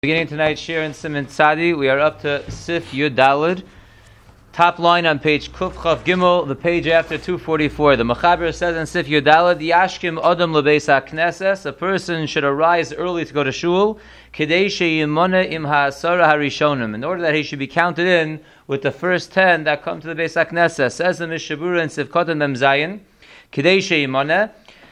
Beginning tonight's shir in Siman Tzadi, we are up to Sif Yud Daled. Top line on page Kuf Chav Gimel, the page after 244. The Mechaber says in Sif Yud Daled, Yashkim Adam Lebeis HaKnesses, a person should arise early to go to shul, Kedei Sheyimona Im HaAsara HaRishonim, in order that he should be counted in with the first 10 that come to the Beis HaKnesses. Says the Mishabura in Sif Kotan Mem Zayin, Kedei Sheyimona,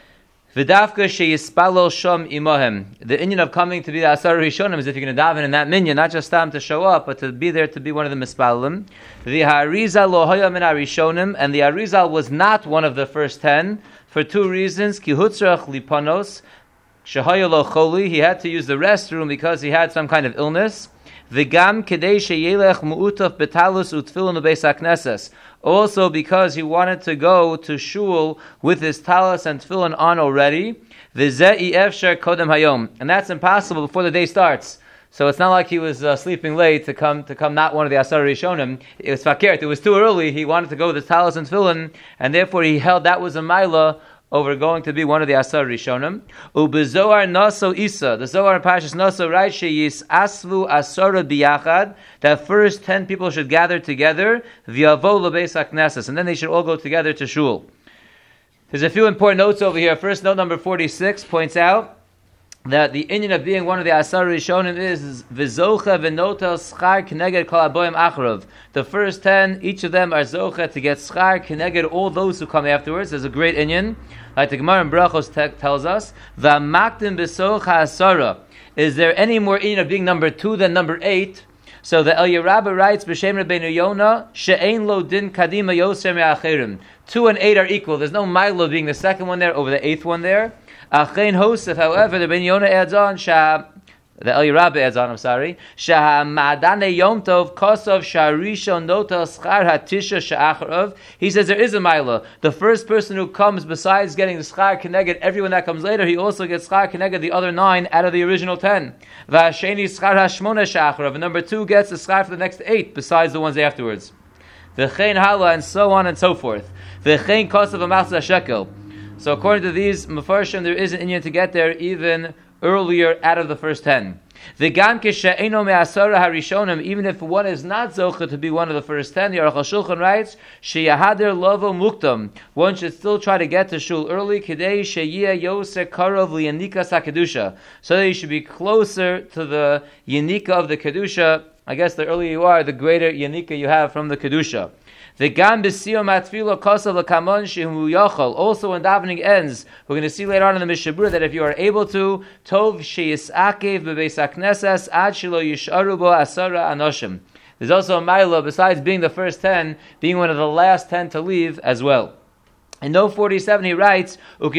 V'dafka sheyispalol shom imohem. The inyan of coming to be the Asar Rishonim is if you're going to daven in that minyan, not just time to show up, but to be there to be one of the mispalim. The Harizal lo hoya min Rishonim, and the Harizal was not one of the first 10 for two reasons. Ki hutzrach lipanos shehoya lo choli. He had to use the restroom because he had some kind of illness. V'gam kedei sheyelech mu'utaf betalus utfilun u'beis hakneses. Also because he wanted to go to shul with his talis and tefillin on already. V'zeh efshar kodem hayom. And that's impossible before the day starts. So it's not like he was sleeping late to come not one of the Asar Rishonim. It was fakert. It was too early. He wanted to go with his talis and tefillin, and therefore he held that was a maila over going to be one of the Asar Rishonim. Ubezoar naso isa. The Zohar in Parshas Naso writes, Sheyis asvu asara biyachad, that first 10 people should gather together, v'yavo lebeis haknesses, and then they should all go together to shul. There's a few important notes over here. First, note number 46 points out that the inyan of being one of the Asar Rishonim is v'zocha v'notel schar k'neged kol aboyim achrov. The first 10, each of them are zocha to get schar k'neged all those who come afterwards. There's a great inyan, like the Gemara in Brachos tells us. V'amaktim b'socha asara. Is there any more inyan of being number 2 than number 8? So the Eliyah Rabbah writes, B'Shem Rabbeinu Yonah, she'ein lo din kadima yoser me'acherim. 2 and 8 are equal. There's no milo being the second one there over the 8th one there. Achein Hosef, however, the Ben Yonah adds on, the Eliyah Rabbah adds on, Shaha Ma'adane Yom Tov Kosov Sharisho Notel Schar HaTisha Sha'acharov. He says there is a Maila. The first person who comes, besides getting the Schar Keneged, everyone that comes later, he also gets Schar Keneged, the other 9 out of the original 10. V'Hasheni Schar HaShmona Sha'acharov. And number 2 gets the Schar for the next 8, besides the ones afterwards. V'chein Hala, and so on and so forth. V'chein Kosov Amachza Shekel. So according to these Mefarshim, there is an inyan to get there even earlier out of the first 10. V'gam kishe'eno me'asara harishonim, even if one is not zocha to be one of the first 10, the Aruch HaShulchan writes, she'yahader lovo muktam. One should still try to get to shul early, kidei she'yeh yoseh karov li'yanikas ha'kedusha, so that you should be closer to the yanika of the kedusha. I guess the earlier you are, the greater yanika you have from the kedusha. Also, when davening ends, we're going to see later on in the Mishabura that if you are able to, tov sheyisakev bebeis haknesses ad shelo yisharu bo asara anoshim. There's also a ma'ila, besides being the first 10, being one of the last 10 to leave as well. In note 47 he writes,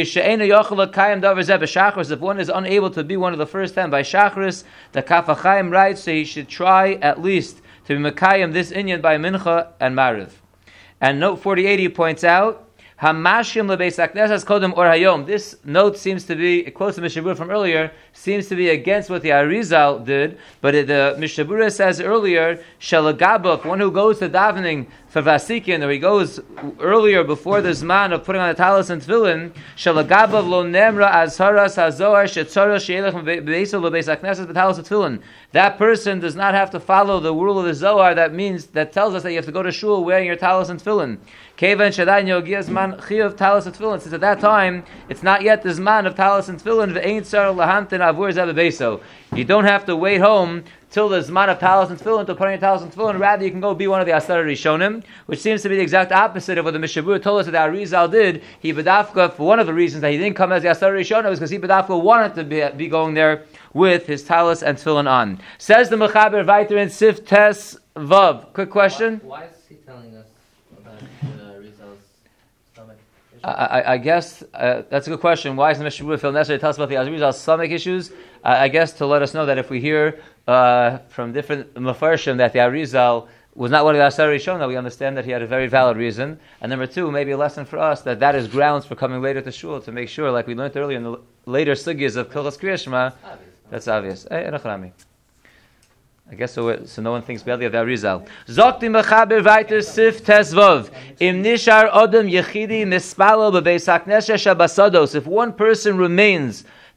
if one is unable to be one of the first 10 by Shachris, the Kaf HaChaim writes, so he should try at least to be Mekayim this inyan by Mincha and Mariv. And note 48 he points out, Hamashim lebeis haknesses kodem or hayom. This note seems to be, close to Mishabura from earlier, seems to be against what the Arizal did, but the Mishabura says earlier, Shalagabov, one who goes to davening for Vasikin, or he goes earlier before the Zman of putting on the talis and tefillin, Shalagabov lo nemra azharas hazohar shetzara she'elech be'eso lebeis haknesses b'talis and tefillin. That person does not have to follow the rule of the Zohar that tells us that you have to go to shul wearing your talis and tefillin. Kevan shadayin yogias man chiyuv talis and tefillin. Since at that time it's not yet the zman of talis and tefillin, ve'ein tzar lahamtin avur zeh bebeso. You don't have to wait home till the zman of talis and tefillin to put on your talis and tefillin. Rather, you can go be one of the Asar Rishonim, which seems to be the exact opposite of what the Mishabura told us that the Arizal did. He bedafka, for one of the reasons that he didn't come as the Asar Rishonim was because he bedafka wanted to be going there with his talis and tefillin on. Says the Mechaber Vayter in Sif Tes Vav. Quick question. Why is he telling us about the Rizal's stomach issue? I guess that's a good question. Why is the Mishabura feel necessary to tell us about the Rizal's stomach issues? I guess to let us know that if we hear from different Mefarshim that the Arizal was not one of the Asar Rishonim, we understand that he had a very valid reason. And number 2, maybe a lesson for us that is grounds for coming later to shul, to make sure, like we learned earlier in the later sugyas of Kilchas Kriyas Shema, that's obvious. I guess so no one thinks badly of the Arizal. Zokti mechaber weiter sif tesvov. Im nishar odem yechidi mispalo bebeis haknesses shabasados. If one person remains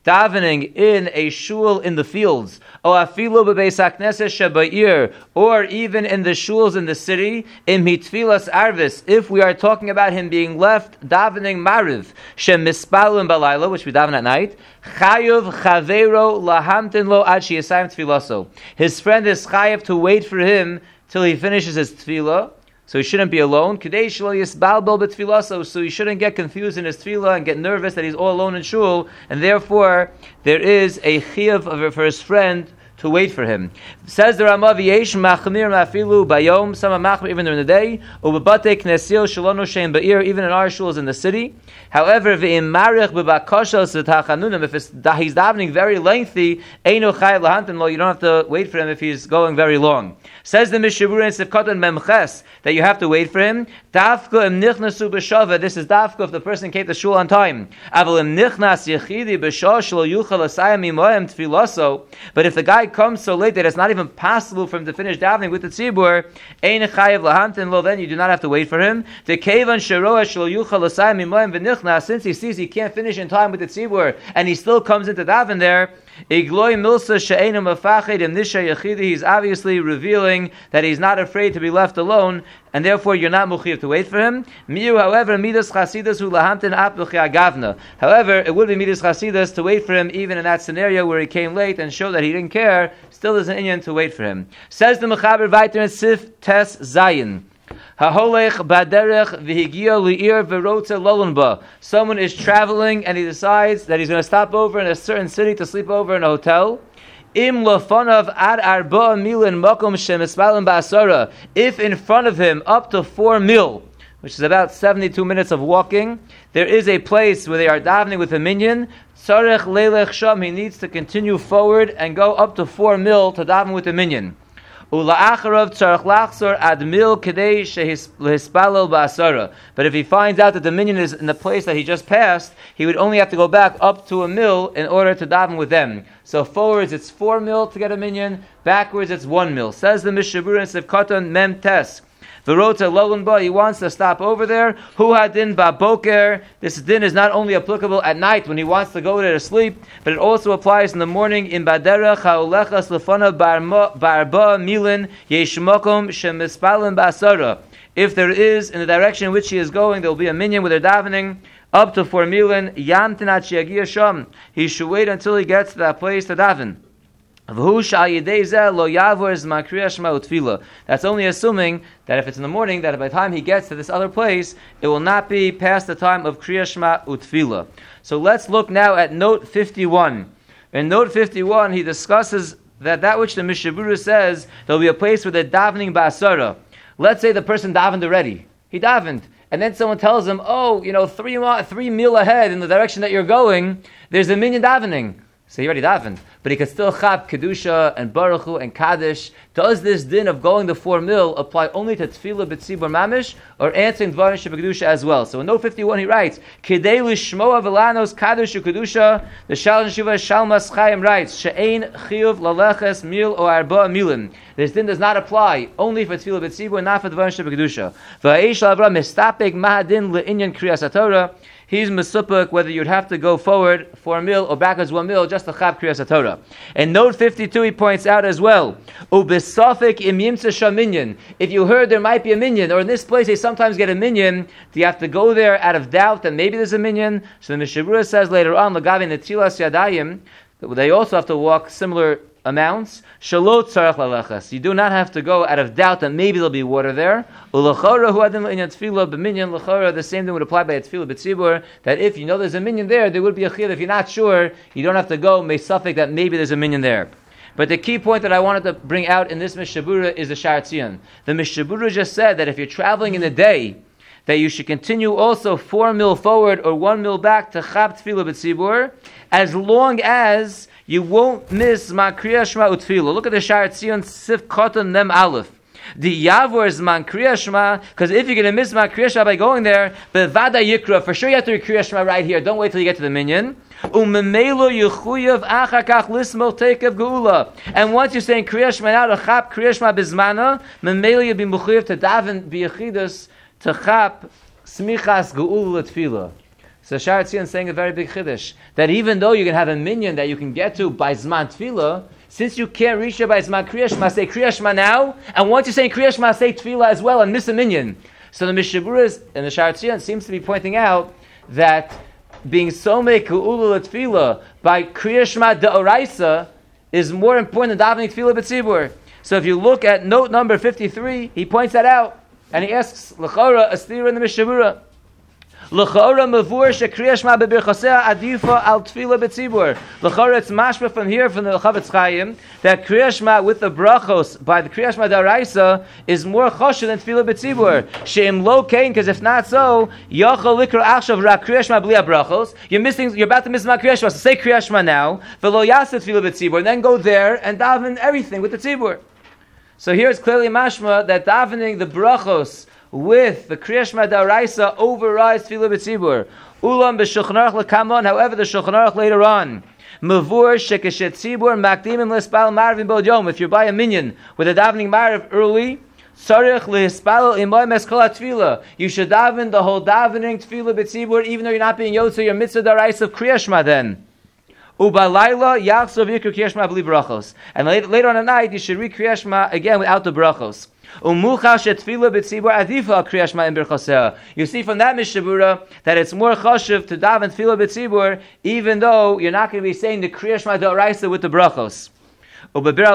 davening in a shul in the fields, or afilu bebeis hakneses shebayir, or even in the shuls in the city, in mitfilas arvis, if we are talking about him being left davening mariv, shemispalim balayla, which we daven at night, chayuv chavero lahamtin lo ad sheyasayim tfilaso. His friend is chayav to wait for him till he finishes his tefillah. So he shouldn't be alone. So he shouldn't get confused in his tefillah and get nervous that he's all alone in shul, and therefore there is a chiyuv for his friend to wait for him. Says the Rama, V'yesh machmir mafilu bayom, some are machmir even during the day, ubebate knesil shalonu shein ba'ir, even in our shuls in the city. However, v'im marich b'bakashos v'tachanunim, if he's davening very lengthy, eino chayav lahantin lo, you don't have to wait for him if he's going very long. Says the Mishabura in Sifkatan Memches that you have to wait for him. Dafka im nichnasu b'shava. This is dafka if the person came to shul on time. Aval im nichnas yechidi b'shah shlo yuchal asayim imoyim tfilaso. But if the guy comes so late that it's not even possible for him to finish davening with the tzibur, ein chayav lahantin lo, then you do not have to wait for him. The kevan sheroah shlo yuchal asayim imoyim v'nichnas, since he sees he can't finish in time with the tzibur and he still comes into daven there, Igloi milsa she'enu mafached im nisha yechidi, he's obviously revealing that he's not afraid to be left alone, and therefore you're not muchiv to wait for him. Miu, however, midas chasidus hu lahamtin ap agavna. However, it would be midas chasidus to wait for him even in that scenario where he came late and showed that he didn't care. Still is an inyan to wait for him. Says the Mechaber weiter in Sif Tes Zayin. Haholech baderech v'higia li'ir v'rotze lolunba. Someone is traveling and he decides that he's going to stop over in a certain city to sleep over in a hotel. Im lofonav ad arba milin makom shemispalim ba'asara. If in front of him up to 4 mil, which is about 72 minutes of walking, there is a place where they are davening with a minyan, tzarech leilech sham, he needs to continue forward and go up to 4 mil to daven with a minyan. But if he finds out that the minyan is in the place that he just passed, he would only have to go back up to 1 mil in order to daven with them. So forwards it's 4 mil to get a minyan, backwards it's 1 mil. Says the Mishabura in Sivkatan Mem Tes. V'rotze lolunba, he wants to stop over there. Hu hadin ba'boker. This din is not only applicable at night when he wants to go there to sleep, but it also applies in the morning. In baderech ha'olechas lefana barba milin yesh makom shemispalin ba'asara. If there is, in the direction in which he is going, there will be a minyan where they're davening up to 4 milin. Yamtin at she'yagia sham. He should wait until he gets to that place to daven. That's only assuming that if it's in the morning, that by the time he gets to this other place, it will not be past the time of Kriya Shema Utfila. So let's look now at note 51. In note 51, he discusses that which the Mishabura says, there will be a place where they're davening ba'asara. Let's say the person davened already. He davened. And then someone tells him, 3 mil ahead in the direction that you're going, there's a minyan davening. So he already davened, but he could still chab kedusha and baruch hu and kaddish. Does this din of going to 4 mil apply only to tefillah b'tzibur mamish, or answering dvarim shebekdusha as well? So in note 51 he writes, Kidei lishmoa v'lanos kaddish u'kedusha. The Shal Shiva Shalmas Chaim writes, She'ein chiyuv laleches mil or arba milin. This din does not apply only for tefillah b'tzibur, not for dvarim shebekdusha. V'ha'eish l'avra mistapek mahadin le'inyan kriyas haTorah. He's mesupuk whether you'd have to go forward 4 mil or backwards 1 mil just to chab kriyas haTorah. In note 52 he points out as well, ubesafik im yimtza sham minyan. If you heard there might be a minyan, or in this place they sometimes get a minyan, do you have to go there out of doubt that maybe there's a minyan? So the Mishabura says later on, lagavi netilas yadayim, they also have to walk similar amounts. Shalot tzarech lalechas. You do not have to go out of doubt that maybe there'll be water there. Ulachora hu adin le'inyan tefillah b'minyan. Lachora, the same thing would apply by a tefillah b'tzibur, that if you know there's a minyan there would be a chiyuv. If you're not sure, you don't have to go mesafik that maybe there's a minyan there. But the key point that I wanted to bring out in this Mishabura is the Shar Tzion. The Mishabura just said that if you're traveling in the day, that you should continue also 4 mil forward or 1 mil back to chab tefillah b'tzibur, as long as you won't miss Zman Kriya Shema Utfila. Look at the Shar Tzion Sif Koton Mem Aleph. The Yavor is Zman Kriya Shema, because if you're going to miss Zman Kriya Shema by going there, Bevada Yikra, for sure you have to read Kriya Shema right here. Don't wait till you get to the minyan. Umemelo Yechuyav Achakach Lismo Tekev Geula. And once you're saying Kriya Shema now to chap Kriya Shema Bizmana, Memelo you'll be mechuyav to daven biyachidus to chap Smichas Geula Tefillah. So Sha'ar Tzion is saying a very big chiddush, that even though you can have a minyan that you can get to by Zman Tefillah, since you can't reach it by Zman Kriya Shema, say Kriya Shema now, and once you're saying Kriya Shema, say Tefillah as well and miss a minyan. So the Mishaburas and the Sha'ar Tzion seems to be pointing out that being Somei Ku'ulu Tefillah by Kriya Shema De'oraisa is more important than davening Tefillah B'tzibur. So if you look at note number 53, he points that out, and he asks, L'chora, Astira in the Mishabura. L'chora mavur shekriya shema bebirchaseh adifa al tefillah betzibur. L'chora it's mashma from here from the Chavetz Chaim that kriya shema with the brachos by the kriya shema daraisa is more choshev than tefillah betzibur. Sheim lo kain, because if not so, yachal likra achshav ra kriya shema bli brachos. You're about to miss my kriya shema. So say kriya shema now. V'lo yaseh tefillah betzibur, and then go there and daven everything with the tzibur. So here it's clearly mashma that davening the brachos with the Kriya Shema Daraisa overrides Tefillah B'tzibur. Ulam b'Shulchan Aruch l'kamon, however the Shulchan Aruch later on. Mavur shekeshet tzibur makdimim l'hispal marvin bod yom. If you buy a minyan with a davening marv early, tzarich l'hispal imoy meskol tefillah. You should daven the whole davening Tefillah B'tzibur, even though you're not being yotze your mitzvah Daraisa of Kriya Shema then. Ubalayla yachsov yikru Kriya Shema b'li brachos. And later on at night, you should read Kriya Shema again without the brachos. You see from that Mishabura that it's more chashuv to daven tefillah b'tzibur, even though you're not going to be saying the Kriya Shema D'oraisa with the brachos. The Bir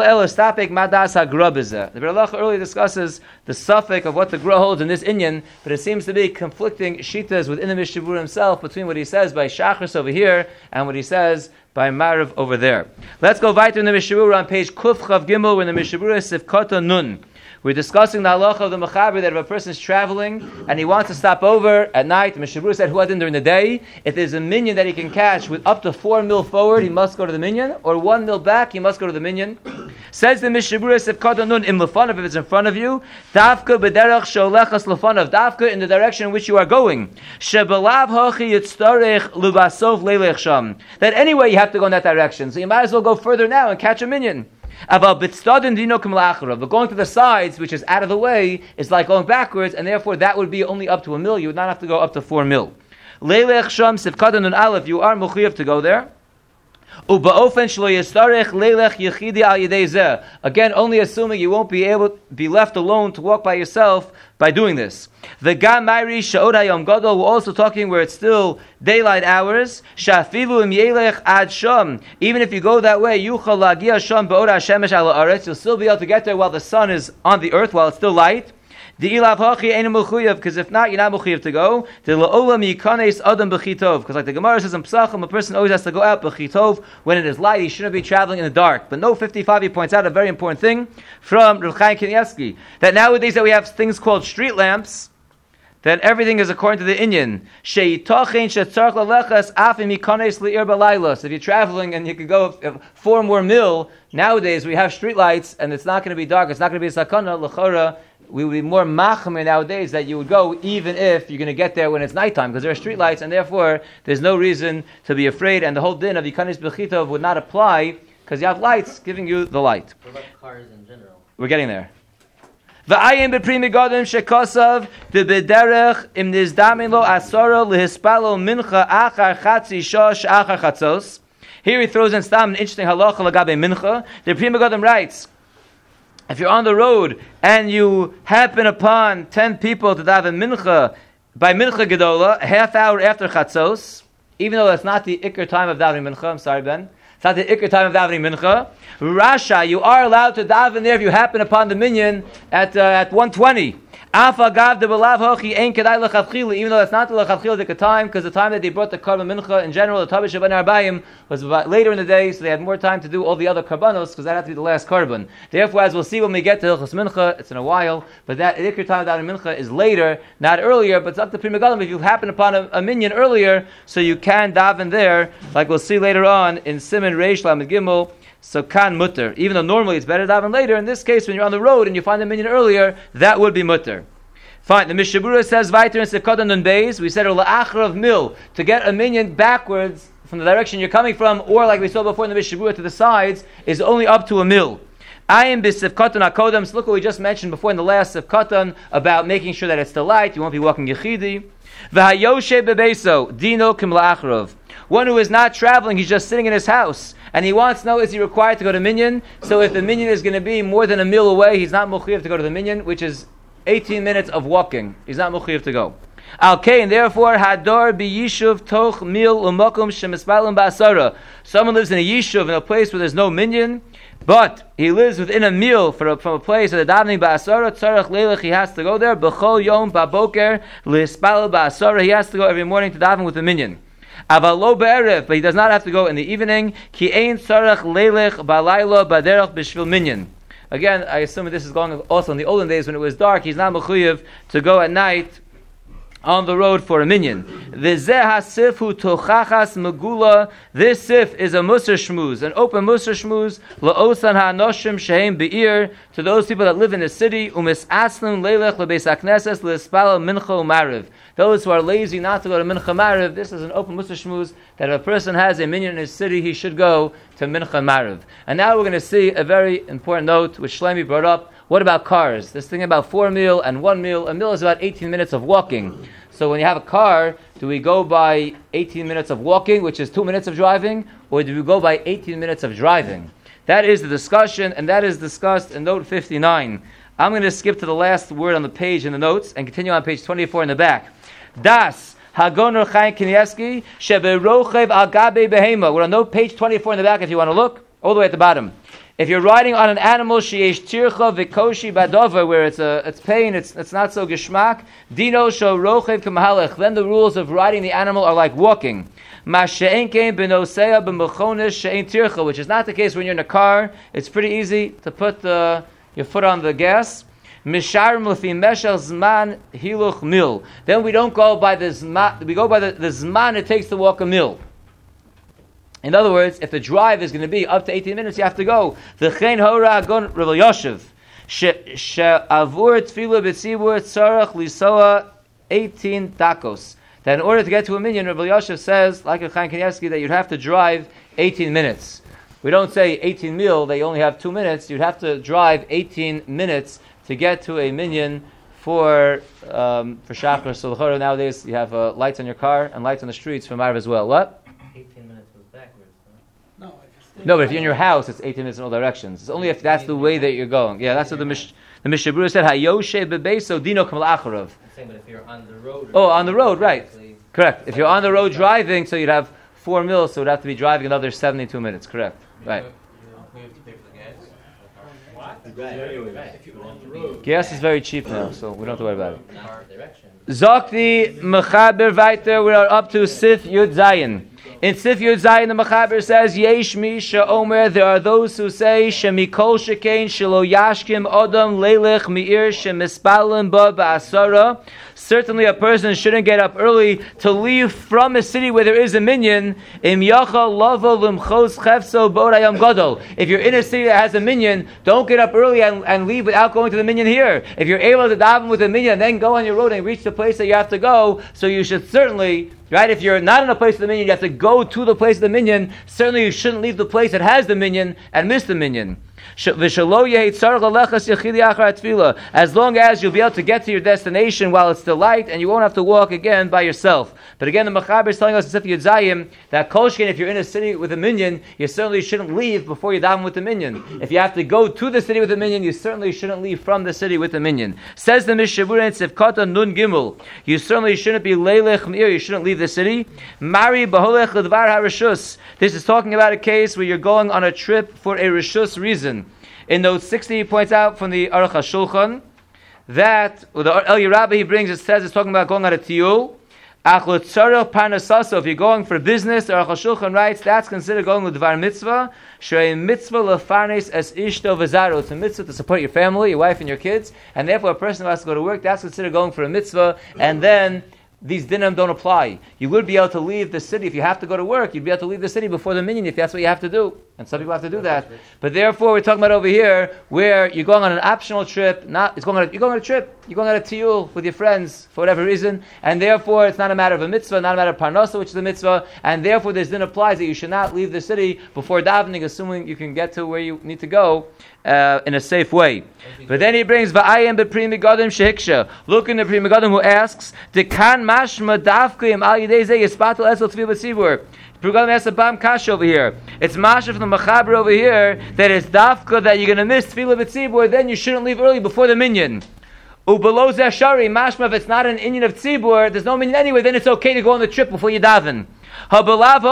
Halacha earlier discusses the suffix of what the Gra holds in this inyan, but it seems to be conflicting shitas within the Mishabura himself between what he says by Shachris over here and what he says by Marav over there. Let's go weiter in the Mishabura on page Kuf Chav Gimel, when the Mishabura Sivkota Nun. We're discussing the halacha of the mechaber that if a person is traveling and he wants to stop over at night, the Mishabura said huadin during the day, if there's a minyan that he can catch with up to 4 mil forward, he must go to the minyan, or 1 mil back, he must go to the minyan. Says the Mishabura Sivkata Nun im lefanav, if it's in front of you, davka b'derech sholechas lefanav, davka in the direction in which you are going. Shebelav hochi yitztorech lubasov leilech sham. That anyway you have to go in that direction, so you might as well go further now and catch a minyan. But going to the sides, which is out of the way, is like going backwards, and therefore that would be only up to 1 mil. You would not have to go up to 4 mil. Leilech sham sivkatan and aleph, you are muchiyav to go there. Again, only assuming you won't be able to be left alone to walk by yourself by doing this. The Gam Mairi Sha'od Hayom Gadol, we're also talking where it's still daylight hours. Shafilu im yelech ad sham. Even if you go that way, yuchal lagia sham ba'od hashemesh ala aretz, you'll still be able to get there while the sun is on the earth, while it's still light. Because if not, you're not mechuyev to go. Because like the Gemara says in Psachim, a person always has to go out b'chitov when it is light. He shouldn't be traveling in the dark. But no 55, he points out a very important thing from Rav Chaim Kanievsky, that nowadays that we have things called street lamps, that everything is according to the inyan. So if you're traveling and you could go 4 more mil, nowadays we have street lights and it's not going to be dark, it's not going to be sakana, l'chora. We would be more machmir nowadays that you would go even if you're going to get there when it's nighttime, because there are street lights and therefore there's no reason to be afraid, and the whole din of Yikanis B'chitov would not apply because you have lights giving you the light. What about cars in general? We're getting there. V'ayim b'primi godim shekosav d'bederech im nizdamin lo asoro lehispalo mincha achar chatzi shosh achar chatzos. Here he throws in stam an interesting halacha lagabe mincha. The Prima Godim writes, if you're on the road and you happen upon 10 people to daven mincha by mincha gedola, a half hour after chatzos, even though that's not the ikr time of davening mincha, I'm sorry Ben, it's not the ikr time of davening mincha, Rasha, you are allowed to daven there if you happen upon the minyan at 1:20. Even though that's not the lechatchila time, because the time that they brought the karban mincha in general, the tabish ben arbayim, was about later in the day, so they had more time to do all the other karbanos, because that had to be the last karban. Therefore, as we'll see when we get to hilchos mincha, it's in a while, but that ikr time of davening mincha is later, not earlier, but it's up to Pri Megadim if you happen upon a minyan earlier, so you can daven there, like we'll see later on in Siman Reish Lamed Gimel. So kan mutter. Even though normally it's better to daven later, in this case, when you're on the road and you find the minyan earlier, that would be mutter. Fine. The Mishabura says weiter in Sefkot Nun Beis, we said la'achar of mil, to get a minyan backwards from the direction you're coming from, or like we saw before in the Mishabura to the sides, is only up to 1 mil. Ayin b'sivkatan akodam. So look what we just mentioned before in the last sivkatan about making sure that it's still light. You won't be walking yechidi. V'hayoshe bebeso dino kim la'achrov. One who is not traveling, he's just sitting in his house, and he wants to know, is he required to go to minyan? So if the minyan is going to be more than a mile away, he's not mechuyev to go to the minyan, which is 18 minutes of walking. He's not mechuyev to go. Okay, and therefore, hador b'yishuv toch mil u'makom shemispalim ba'asara. Someone lives in a yishuv, in a place where there's no minyan, but he lives within a mil from a place of the davening ba'asara, tzarech leilech, he has to go there, b'chol yom ba'boker, lispal ba'asara, he has to go every morning to daven with the minyan. Avalo be'erev, but he does not have to go in the evening. Ki ein tzarech leilech ba'layla ba'derech b'shvil minyan. Again, I assume this is going also in the olden days when it was dark. He's not mechuyev to go at night on the road for a minyan. V'zeh hasif hu tochachas megula. This sif is a musar shmuz, an open musar shmuz, la'osan ha'anoshim shehem be'ir, to those people that live in the city, umis aslim leilech lebeis hakneses le'espala mincha u'mariv. Those who are lazy not to go to mincha mariv, this is an open musar shmuz, that if a person has a minyan in his city, he should go to mincha mariv. And now we're going to see a very important note, which Shlomi brought up. What about cars? This thing about 4 mil and 1 mil. A mil is about 18 minutes of walking. So when you have a car, do we go by 18 minutes of walking, which is 2 minutes of driving, or do we go by 18 minutes of driving? That is the discussion, and that is discussed in note 59. I'm going to skip to the last word on the page in the notes and continue on page 24 in the back. Das Hagonor Chaim Kanievsky Sheberochev Al Gabe Behema. We're on note page 24 in the back if you want to look, all the way at the bottom. If you're riding on an animal, sheyesh tircha v'koshi badova, where it's pain, it's not so geshmak. Dino sho rochev k'mahalech. Then the rules of riding the animal are like walking. Ma she'en kein b'nosea b'mechones she'en tircha, which is not the case when you're in a car. It's pretty easy to put your foot on the gas. Misharim l'fi meshel zman hiluch mil. Then we don't go by the zman. We go by the zman it takes to walk a mil. In other words, if the drive is going to be up to 18 minutes, you have to go. V'chein hora agon Rav Yoshev she'avur tefila b'tzibur tzarach lisoa 18 tacos. That in order to get to a minyan, Rav Yoshev says, like Chaim Kanievsky, that you'd have to drive 18 minutes. We don't say 18 mil, that you only have 2 minutes. You'd have to drive 18 minutes to get to a minyan for Shachar. So nowadays you have lights on your car and lights on the streets for Marv as well. What? 18 minutes was backwards, no? No, but if you're in your house, it's 18 minutes in all directions. It's only if that's the way that you're going. Yeah, that's what the Mishnah Berurah said. Hayoshe bebeso dino kam la'acharav. I'm saying, but if you're on the road... Oh, on the road, right. Correct. If you're on the road driving, so you'd have 4 mils, so you'd have to be driving another 72 minutes. Correct. Right. Gas is very cheap now, so we don't have to worry about it. Zokti Mechaber Weiter, we are up to Sif Yud Zayin. In Sif Yud Zayin, the Mechaber says, Yesh Mi Omer, there are those who say, Shemikol Shekain Shelo Yashkim Odom Leilech Meir Shemispalim Ba Ba'asara. Certainly a person shouldn't get up early to leave from a city where there is a minyan. Im Yachal Lavo Limchos Chefso Bodayam Gadol. If you're in a city that has a minyan, don't get up early and leave without going to the minyan here. If you're able to daven with a minyan, then go on your road and reach the place that you have to go. So you should certainly, right, if you're not in a place of the minyan, you have to go to the place of the minyan. Certainly you shouldn't leave the place that has the minyan and miss the minyan. As long as you'll be able to get to your destination while it's still light, and you won't have to walk again by yourself. But again, the Mechaber is telling us in Sif Yud Zayim that Kolshkin, if you're in a city with a minyan, you certainly shouldn't leave before you daven with the minyan. If you have to go to the city with the minyan, you certainly shouldn't leave from the city with the minyan. Says the Mishnah Berurah in Sifkata Nun Gimel, you certainly shouldn't be leilech meir, you shouldn't leave the city. Mari b'holech l'dvar harishus. This is talking about a case where you're going on a trip for a rishus reason. In note 60, he points out from the Aruch HaShulchan that the El Yerabah he brings, it says it's talking about going on a tiyul. If you're going for business, the Aruch HaShulchan writes that's considered going with dvar mitzvah. Shrei mitzvah lefarnes es ishto v'zaro. It's a mitzvah to support your family, your wife, and your kids, and therefore a person who has to go to work, that's considered going for a mitzvah. And then these dinim don't apply. You would be able to leave the city if you have to go to work. You'd be able to leave the city before the minyan if that's what you have to do. And some people have to do that. But therefore, we're talking about over here where you're going on an optional trip. You're going on a trip. You're going on a tiyul with your friends for whatever reason, and therefore it's not a matter of a mitzvah, not a matter of parnasa, which is a mitzvah, and therefore this then applies that you should not leave the city before davening, assuming you can get to where you need to go in a safe way. But then he brings va'ayim b'pri megadim shehiksha. Look in the pri megadim who asks, "Dekan mashma davkim al yidei zeh yispatel esel tefillah b'tzibur." Megadim has a bam kash over here. It's masha from the mechaber over here that it's dafka that you're going to miss tefillah b'tzibur. Then you shouldn't leave early before the minyan. Ubelow zeh shari mashma if it's not an inyan of tzibur, there's no minyan anyway. Then it's okay to go on the trip before you daven. But we just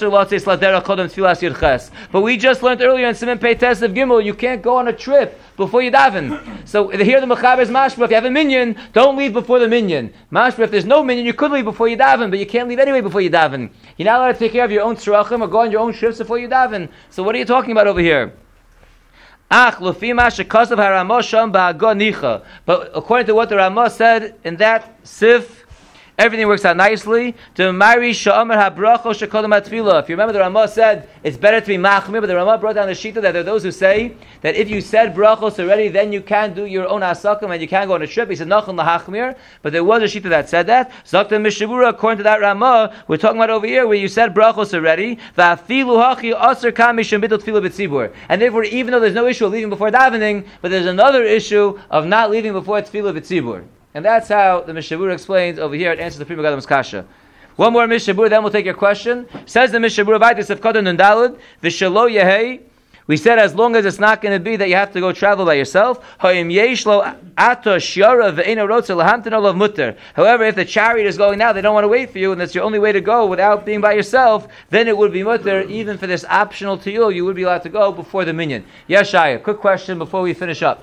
learned earlier in Siman Pei Tes of Gimel, you can't go on a trip before you daven. So here the Mechaber is mashma. If you have a minyan, don't leave before the minyan. Mashma, if there's no minyan, you could leave before you daven, but you can't leave anyway before you daven. You're not allowed to take care of your own tzrachim or go on your own trips before you daven. So what are you talking about over here? But according to what the Ramah said in that Sif, everything works out nicely. If you remember, the Ramah said it's better to be machmir, but the Ramah brought down the shita that there are those who say that if you said brachos already, then you can do your own asakim and you can go on a trip. He said nachon lahachmir, but there was a shita that said that. Zakta mishavura, according to that Ramah, we're talking about over here where you said brachos already. And therefore, even though there's no issue of leaving before davening, but there's another issue of not leaving before tefillah b'tzibur. And that's how the Mishabura explains over here. It answers the Pri Megadim's kasha. One more Mishabura, then we'll take your question. Says the Mishabura, Vaitis of Kodan and Dalad, Vishalo Yehei. We said as long as it's not going to be that you have to go travel by yourself. However, if the chariot is going now, they don't want to wait for you, and that's your only way to go without being by yourself, then it would be mutter, even for this optional tiyul, you would be allowed to go before the minyan. Yes, Shaya, quick question before we finish up.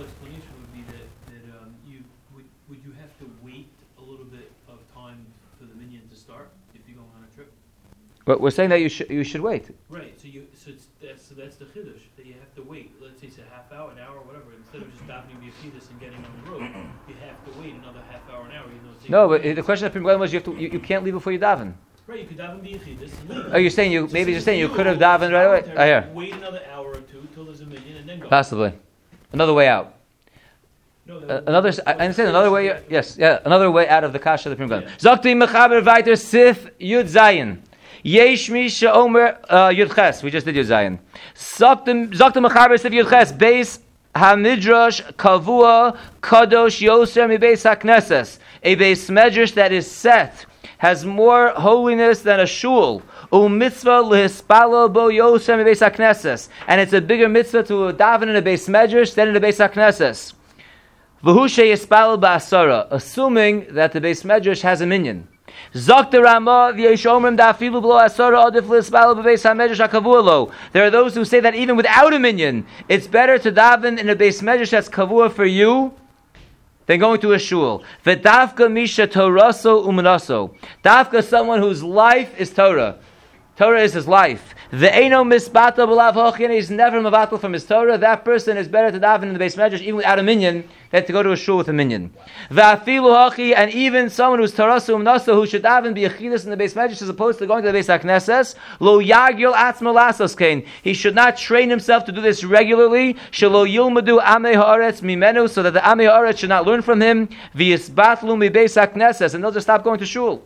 But we're saying that you should wait. Right. So that's the chiddush that you have to wait. Let's say it's a half hour, an hour, whatever. Instead of just davening b'yachidus and getting on the road, you have to wait another half hour, an hour. No, but the question of Pri Megadim was you can't leave before you daven. Right. You could daven b'yachidus and leave. Oh, you're saying you could have davened right away. Oh, yeah. Wait another hour or two till there's a minyan and then go. Possibly, another way out. No, I understand another way. Yes, yeah, another way out of the kasha of the Pri Megadim. Zakti mechaber vayter sif yud zayin. Yesh misha omer yudches. We just did Yud Zayin. Zakta mechaber sif yudches. Beis hamidrash kavua kadosh yoser mi beis hakneses. A beis medrash that is set has more holiness than a shul. Mitzvah lehispalo bo yoser mi beis hakneses. And it's a bigger mitzvah to daven in a beis medrash than in a beis hakneses. V'hu sheyispalo ba'asara. Assuming that the beis medrash has a minyan. Zakta Ramah v'yeshomrim da'afilu b'lo asara adif l'isbalo b'beis hamedrash hakavua lo. There are those who say that even without a minyan, it's better to daven in a beis medrash that's kavua for you than going to a shul. V'dafka misha toraso umanaso. Dafka, someone whose life is Torah. Torah is his life. Ve'eno misbata b'lav hochin. He's never mavatal from his Torah. That person is better to daven in the beis medrash even without a minyan than to go to a shul with a minyan. Ve'afilu hochi, and even someone who's tarasu umnasa who should daven be yachidus in the beis medrash as opposed to going to the beis hakneses. Lo yagil atzmo lasos kain. He should not train himself to do this regularly. Shelo yilmadu amei haaretz mimenu, so that the amei haaretz should not learn from him. V'yisbatlu mi beis hakneses, and they'll just stop going to shul.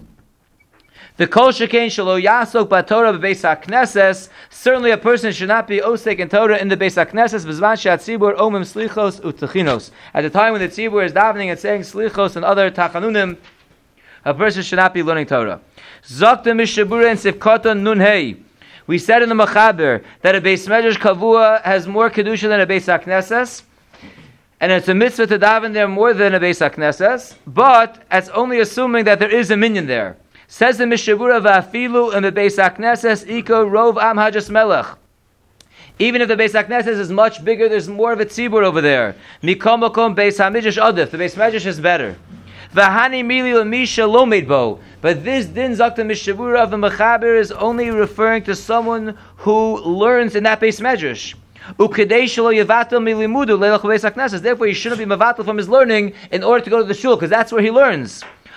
The kol shekain shelo yasok b'Torah b'beis hakneses. Certainly, a person should not be osek in Torah in the beis hakneses. B'zman she'atzibur omim slichos u'techinos. At the time when the tzibur is davening and saying slichos and other tachanunim, a person should not be learning Torah. Zakta mishabura and sifkata nun hey. We said in the Mechaber that a beis medrash kavua has more kedusha than a beis hakneses, and it's a mitzvah to daven there more than a beis hakneses. But it's only assuming that there is a minyan there. Says the Mishabura v'afilu in the Beis HaKnesses iko rov am hajas melech. Even if the Beis HaKnesses is much bigger, there's more of a tzibur over there. Mikom makom Beis HaMidrash adif. The Beis Medrash is better. V'hani mili l'misha lo meidbo. But this din zakta Mishabura of the Mechaber is only referring to someone who learns in that Beis Medrash. Ukedei shelo yevatel milimudu leilach Beis HaKnesses. Therefore, he shouldn't be mevatel from his learning in order to go to the shul, because that's where he learns.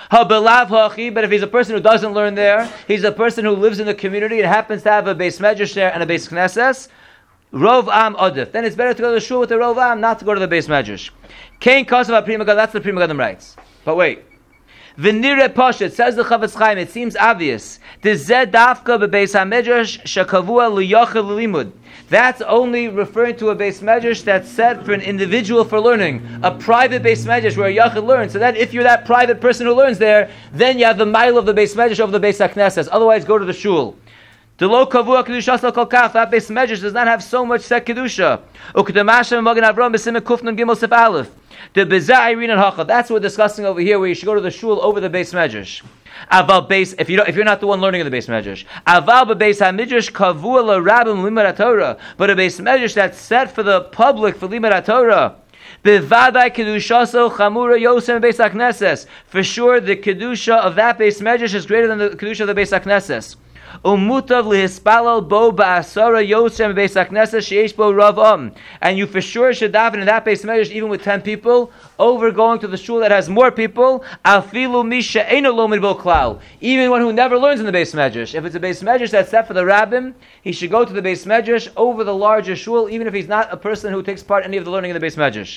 But if he's a person who doesn't learn there, he's a person who lives in the community and happens to have a Beis Medrash there and a Beis Knesses, Rov Am Odif. Then it's better to go to the shul with the Rov Am, not to go to the Beis Medrash. Kain Kosav Pri Megadim, that's the Pri Megadim writes. But wait. V'nire Poshet, says the Chavetz Chaim, it seems obvious. Dezeh dafka bebeis hamedrash shekavua liyochel limud. That's only referring to a Beis Medrash that's set for an individual for learning, a private Beis Medrash where a Yachid learns. So that if you're that private person who learns there, then you have the mile of the Beis Medrash over the Beis HaKnesses. Otherwise, go to the shul. The lo kavua kedusha kol kaf. That Beis Medrash does not have so much set kedusha. Ukdemashem Magen Avram b'simon kufnun gimel sif aleph. The bezai rin and hacha. That's what we're discussing over here, where you should go to the shul over the Beis Medrash. Aval Beis, if you're not the one learning in the Beis Medrash. Aval bebeis hamidrash kavua l'rabim limud Torah. But a Beis Medrash that's set for the public for limud Torah. Bevadai kedushaso chamura yosem Beis HaKnesses. For sure, the kedusha of that Beis Medrash is greater than the kedusha of the Beis HaKnesses. Umutav lihispalal bo ba'asara yosem Beis HaKnesses sheish bo rav and you for sure should daven in that Beis Medrash even with 10 people over going to the shul that has more people. Afilu misha eino lomid bo klal. Even one who never learns in the Beis Medrash. If it's a Beis Medrash that's set for the rabbim, he should go to the Beis Medrash over the larger shul, even if he's not a person who takes part in any of the learning in the Beis Medrash.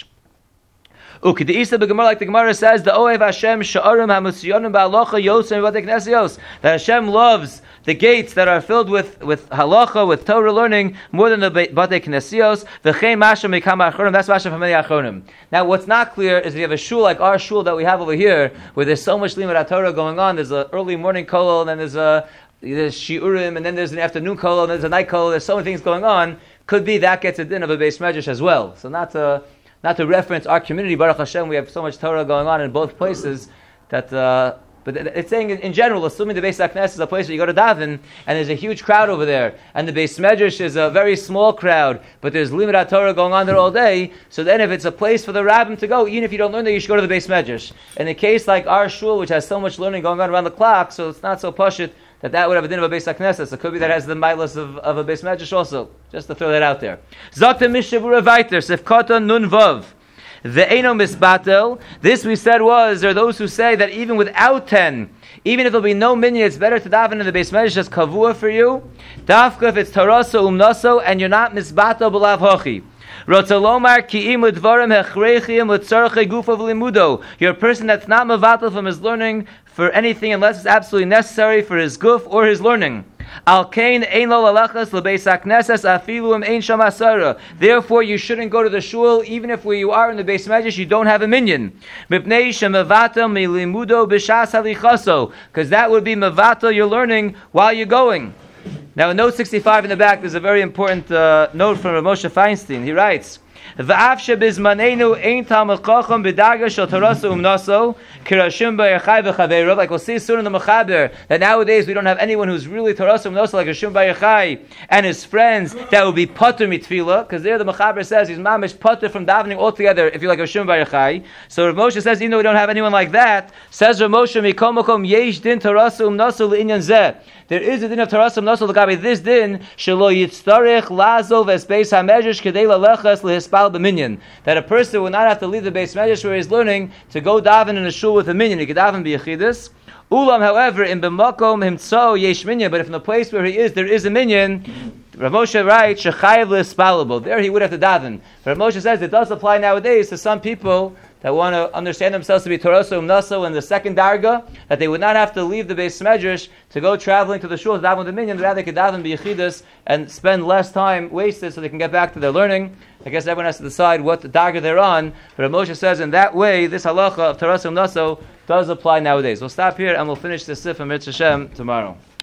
Like the Gemara says, the Oev Hashem sha'arim hamusyonim ba'alocha yosem v'badei knesios. That Hashem loves the gates that are filled with halacha, with Torah learning, more than the Batei Knesios. V'chein masha mikama achronim. That's masha from many achronim. Now, what's not clear is if you have a shul like our shul that we have over here, where there's so much limud Torah going on. There's an early morning kolel, and then there's shiurim, and then there's an afternoon kolel, and there's a night kolel. There's so many things going on. Could be that gets a din of a Beis Medrash as well. So not to reference our community, Baruch Hashem, we have so much Torah going on in both places that. But it's saying in general, assuming the Beis HaKnesses is a place where you go to daven, and there's a huge crowd over there, and the Beis Medrash is a very small crowd, but there's limud Torah going on there all day. So then, if it's a place for the rabbim to go, even if you don't learn there, you should go to the Beis Medrash. In a case like our shul, which has so much learning going on around the clock, so it's not so pashut that would have a din of a Beis HaKnesses. It could be that has the milas of a Beis Medrash also. Just to throw that out there. Zakta mishabura vayter sefkata nun vav. The Eino Misbatel, this we said was, there are those who say that even without 10, even if there'll be no minyan, it's better to daven in the Beis Medrash as kavua for you. Dafka if it's taraso umnaso, and you're not misbatel b'lav hochi. Rotzalomar ki'im udvarim hechrechim utzarche gufa v'limudo. You're a person that's not mevatel from his learning for anything unless it's absolutely necessary for his guf or his learning. Therefore, you shouldn't go to the shul, even if where you are in the Beis Medrash you don't have a minyan. Because that would be mevatel your learning while you're going. Now, in note 65 in the back, there's a very important note from Rav Moshe Feinstein. He writes, like we'll see soon in the Mechaber, that nowadays we don't have anyone who's really Torasa Umnoso like Rishon Bar Yochai and his friends that would be Potter Mitfila, because there the Mechaber says he's mamish Potter from davening altogether if you're like Rishon Bar Yochai. So Rav Moshe says, even though we don't have anyone like that, says Rav Moshe, Mikom Mokom Yesh Din Torasa Umnoso L'Inyan Zeh. There is a din of Torasa Umnoso L'Gabi this din, Shelo Yitztarech Lazov Es Beis HaMedrash Kedei Laleches Lehispal B'Minyan. That a person will not have to leave the Beis Medrash where he's learning to go daven in a shul with a minyan. He could daven b'yechidus. Ulam, however, in b'makom himtzo yesh minyan, but if in the place where he is there is a minyan, Rav Moshe writes shechayev lehispalabo. There he would have to daven. But Rav Moshe says it does apply nowadays to some people that want to understand themselves to be Torasa Umnaso in the second darga, that they would not have to leave the Beis Medrash to go traveling to the shul to daven with the minyan, rather they could daven b'yechidus and spend less time wasted so they can get back to their learning. I guess everyone has to decide what darga they're on, but Rav Moshe says in that way, this halacha of Torasa Umnaso does apply nowadays. We'll stop here and we'll finish the Sif and Mitzvah Hashem tomorrow.